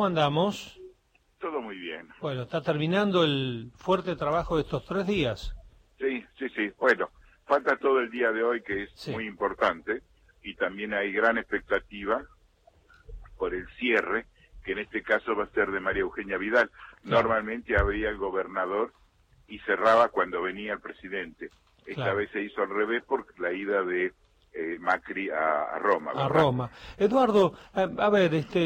¿cómo andamos? Todo muy bien. Bueno, está terminando el fuerte trabajo de estos 3 días. Sí. Bueno, falta todo el día de hoy, que es Sí. muy importante, y también hay gran expectativa por el cierre, que en este caso va a ser de María Eugenia Vidal. Claro. Normalmente abría el gobernador y cerraba cuando venía el presidente. Esta Claro. vez se hizo al revés por la ida de Macri a Roma. ¿verdad? A Roma. Eduardo, a ver,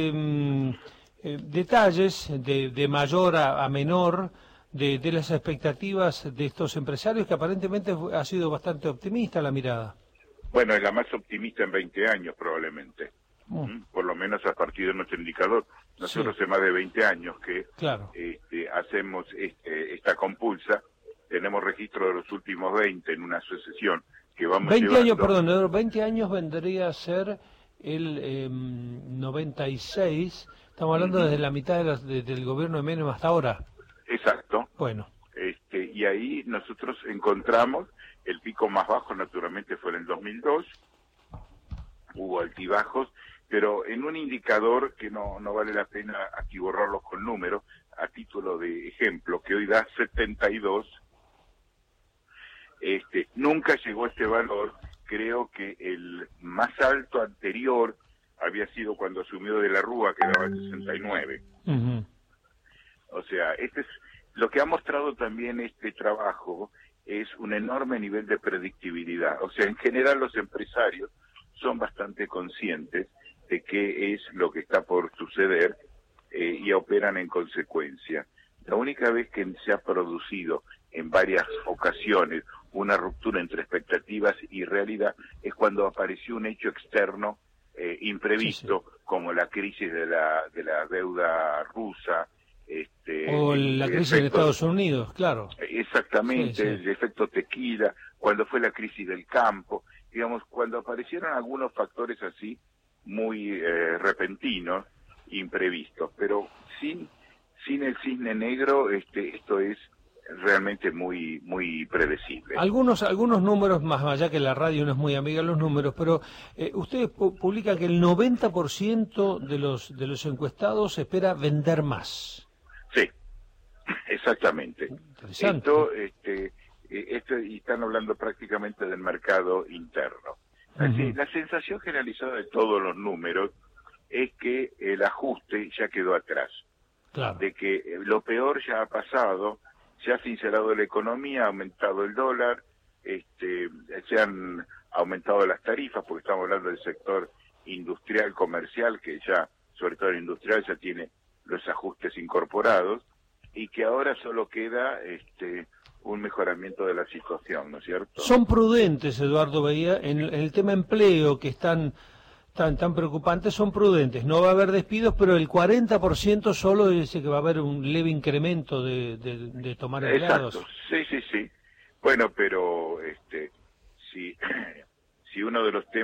detalles de mayor a menor de las expectativas de estos empresarios, que aparentemente ha sido bastante optimista la mirada. Bueno, es la más optimista en 20 años probablemente. Por lo menos a partir de nuestro indicador. Nosotros Sí. hace más de 20 años que Claro. hacemos esta compulsa, tenemos registro de los últimos 20 en una sucesión que vamos 20 llevando. años, perdón, Eduardo, 20 años vendría a ser el 96, estamos hablando desde la mitad del gobierno de Menem hasta ahora. Exacto. Bueno. Y ahí nosotros encontramos el pico más bajo, naturalmente fue en el 2002, hubo altibajos, pero en un indicador que no vale la pena aquí borrarlos con números, a título de ejemplo, que hoy da 72, nunca llegó a este valor. Creo que el más alto anterior había sido cuando asumió de la Rúa, que daba 69. Uh-huh. O sea, este es lo que ha mostrado también este trabajo, es un enorme nivel de predictibilidad. O sea, en general los empresarios son bastante conscientes de qué es lo que está por suceder y operan en consecuencia. La única vez que se ha producido en varias ocasiones una ruptura entre expectativas y realidad es cuando apareció un hecho externo imprevisto, sí. Como la crisis de la deuda rusa, o la crisis en Estados Unidos, claro. Exactamente, sí. El efecto tequila, cuando fue la crisis del campo, digamos, cuando aparecieron algunos factores así muy repentinos, imprevistos, pero sin el cisne negro, esto es realmente muy predecible. Algunos números, más allá que la radio no es muy amiga de los números, pero ustedes publican que el 90% de los encuestados espera vender más. Sí, exactamente. Interesante. Esto y están hablando prácticamente del mercado interno. Así, la sensación generalizada de todos los números es que el ajuste ya quedó atrás. Claro. De que lo peor ya ha pasado, se ha sincerado la economía, ha aumentado el dólar, se han aumentado las tarifas, porque estamos hablando del sector industrial, comercial, que ya, sobre todo el industrial, ya tiene los ajustes incorporados, y que ahora solo queda un mejoramiento de la situación, ¿no es cierto? Son prudentes, Eduardo, veía, en el tema empleo, que están tan preocupantes, son prudentes. No va a haber despidos, pero el 40% solo dice que va a haber un leve incremento de tomar empleados. Exacto, sí. Bueno, pero si uno de los temas